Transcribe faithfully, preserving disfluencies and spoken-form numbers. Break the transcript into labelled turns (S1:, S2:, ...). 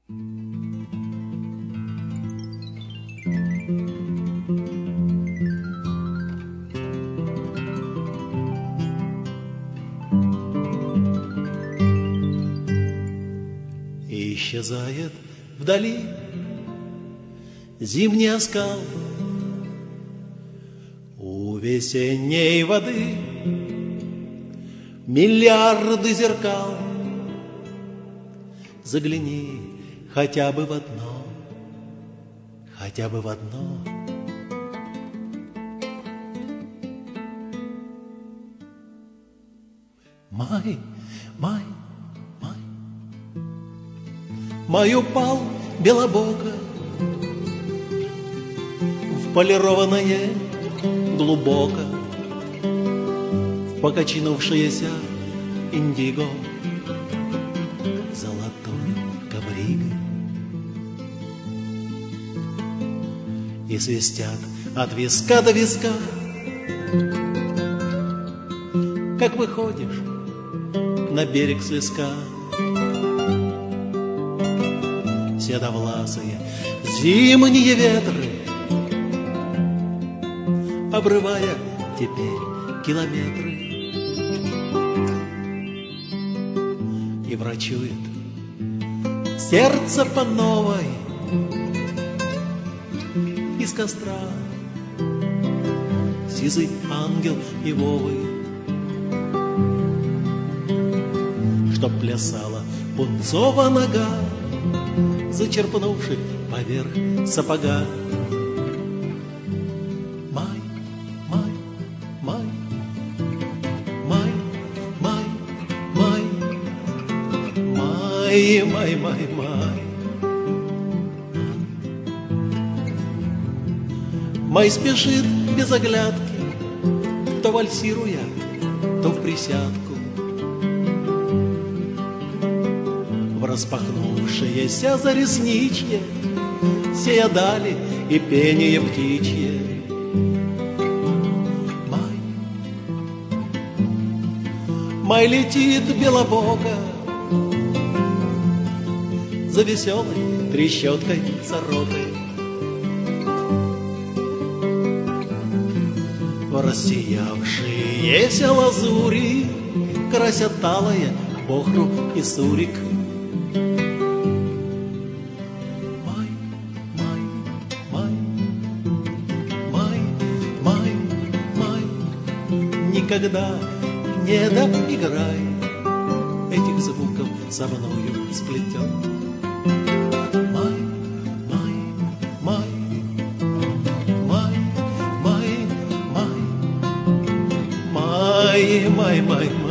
S1: И исчезает вдали зимний оскал у весенней воды, миллиарды зеркал. Загляни хотя бы в одно, хотя бы в одно. Май, май, май, май упал белобоко в полированное глубоко, в покачнувшееся индиго золотой ковригой. И свистят от виска до виска, как выходишь на берег с леска. Седовласые зимние ветры, обрывая теперь километры, и врачует сердце по новой из костра сизый ангел Ивовый, что плясала пунцова нога, зачерпнувши поверх сапога. Май, май, май, май, май, май, май, май, май, май. Май спешит без оглядки, то вальсируя, то в присядку, в распахнувшееся заресничье, сея дали и пение птичье. Май, май летит белобоко за веселой трещоткой сорокой. Рассиявшиеся лазури красят талое бохру и сурик. Май, май, май, май, май, май, никогда не доиграй этих звуков со мною сплетен. Май, май, май, май, май, май, май, май,